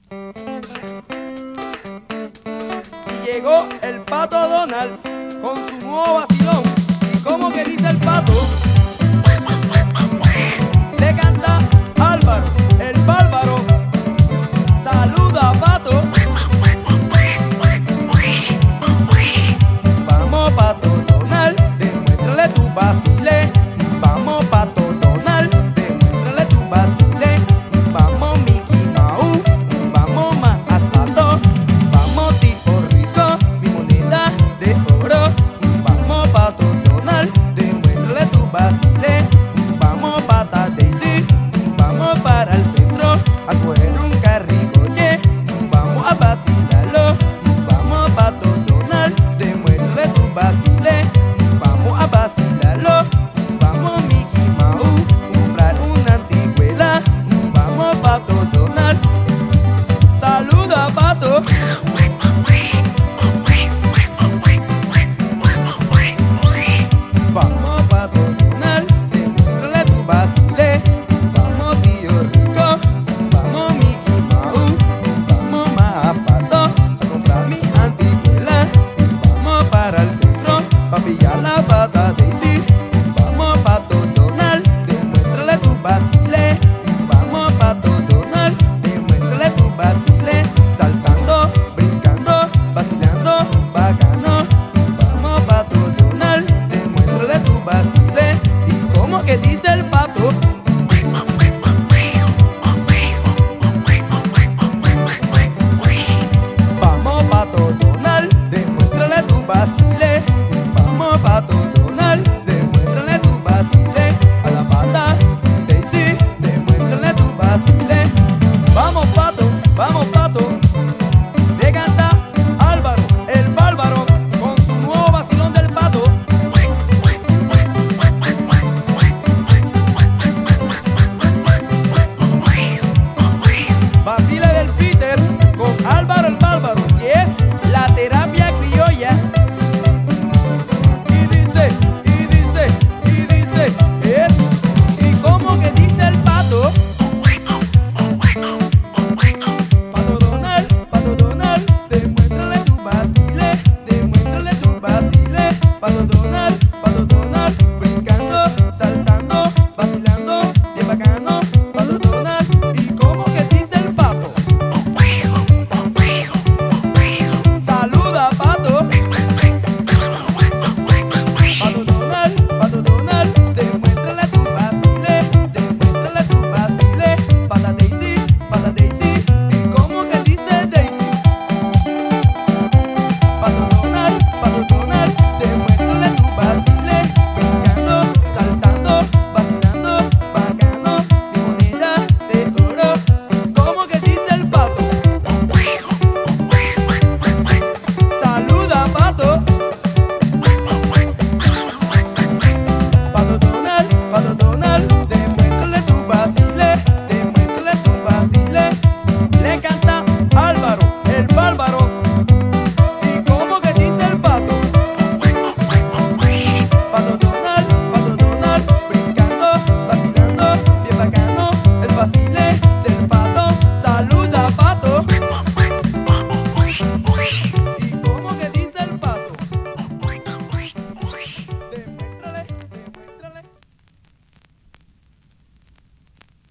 Y llegó el Pato Donald con su nuevo vacilón. Y como que dice el pato, le canta Álvaro, el bárbaro. Saluda, Pato. Vamos, Pato Donald, demuéstrale tu vacile. Vamos, Pato Donald, demuéstrale tu vacile. Vamos, Mickey Mouse, vamos más Pato. Vamos, tipo rico, mi moneda de oro. Vamos, Pato Donald, demuéstrale tu vacile. Vamos, Pata Daisy, vamos para el centro.